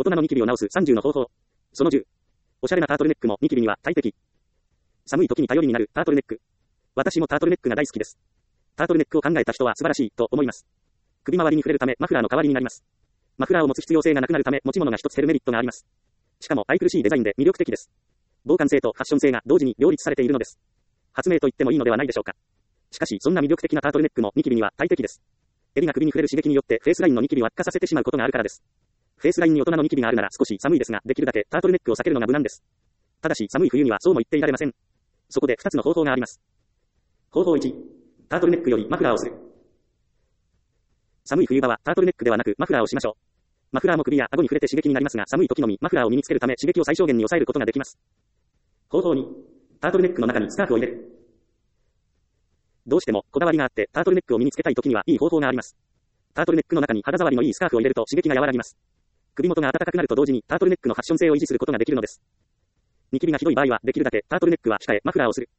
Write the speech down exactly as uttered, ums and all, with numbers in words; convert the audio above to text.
人のニキビを治すさんじゅうの方法。そのじゅう。おしゃれなタートルネックもニキビには大敵。寒い時に頼りになるタートルネック。私もタートルネックが大好きです。タートルネックを考えた人は素晴らしいと思います。首周りに触れるためマフラーの代わりになります。マフラーを持つ必要性がなくなるため持ち物が一つ減るメリットがあります。しかも愛くるしいデザインで魅力的です。防寒性とファッション性が同時に両立されているのです。発明と言ってもいいのではないでしょうか。しかしそんな魅力的なタートルネックもニキビには大敵です。襟が首に触れる刺激によってフェイスラインのニキビを悪化させてしまうことがあるからです。フェイスラインに大人のニキビがあるなら少し寒いですが、できるだけタートルネックを避けるのが無難です。ただし寒い冬にはそうも言っていられません。そこでふたつの方法があります。方法いち、タートルネックよりマフラーをする。寒い冬場はタートルネックではなくマフラーをしましょう。マフラーも首や顎に触れて刺激になりますが、寒い時のみマフラーを身につけるため刺激を最小限に抑えることができます。方法に、タートルネックの中にスカーフを入れる。どうしてもこだわりがあってタートルネックを身につけたい時にはいい方法があります。タートルネックの中に肌触りのいいスカーフを入れると刺激が和らぎます。首元が暖かくなると同時にタートルネックのファッション性を維持することができるのです。ニキビがひどい場合はできるだけタートルネックは控えマフラーをする。